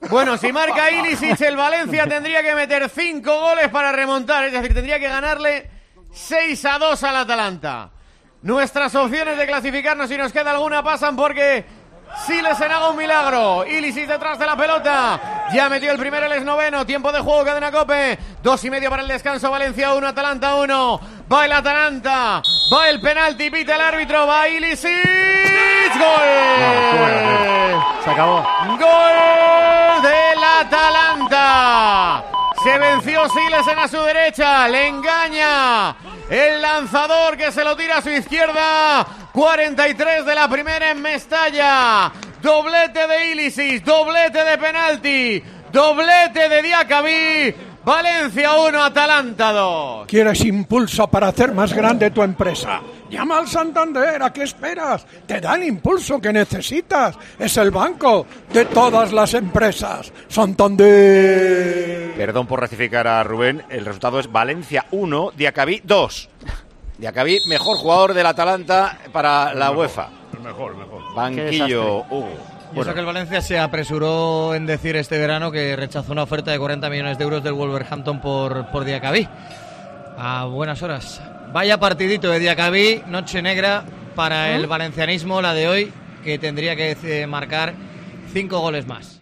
Bueno, si marca Ilicic, el Valencia tendría que meter 5 goles para remontar, es decir, tendría que ganarle 6-2 al Atalanta. Nuestras opciones de clasificarnos, si nos queda alguna, pasan porque Siles haga un milagro. Ilicic detrás de la pelota. Ya metió el primero, el esnoveno. Tiempo de juego, cadena COPE. 2:30 para el descanso. Valencia 1, Atalanta 1. Va el Atalanta. Va el penalti, pita el árbitro. Va Ilicic. ¡Gol! Se acabó. ¡Gol del Atalanta! Se venció Silesen a su derecha. Le engaña el lanzador que se lo tira a su izquierda. 43 de la primera en Mestalla. Doblete de Ilicic, doblete de penalti, doblete de Diacabí. Valencia 1, Atalanta 2. ¿Quieres impulso para hacer más grande tu empresa? Llama al Santander, ¿a qué esperas? Te da el impulso que necesitas. Es el banco de todas las empresas. Santander. Perdón por rectificar a Rubén, el resultado es Valencia 1, Diacabí 2. Diacabí, mejor jugador del Atalanta para la UEFA. El mejor. Banquillo, Hugo. Y eso que el Valencia se apresuró en decir este verano que rechazó una oferta de 40 millones de euros del Wolverhampton por Diacabí. A buenas horas. Vaya partidito de Diacabí, noche negra para el valencianismo, la de hoy, que tendría que marcar 5 goles más.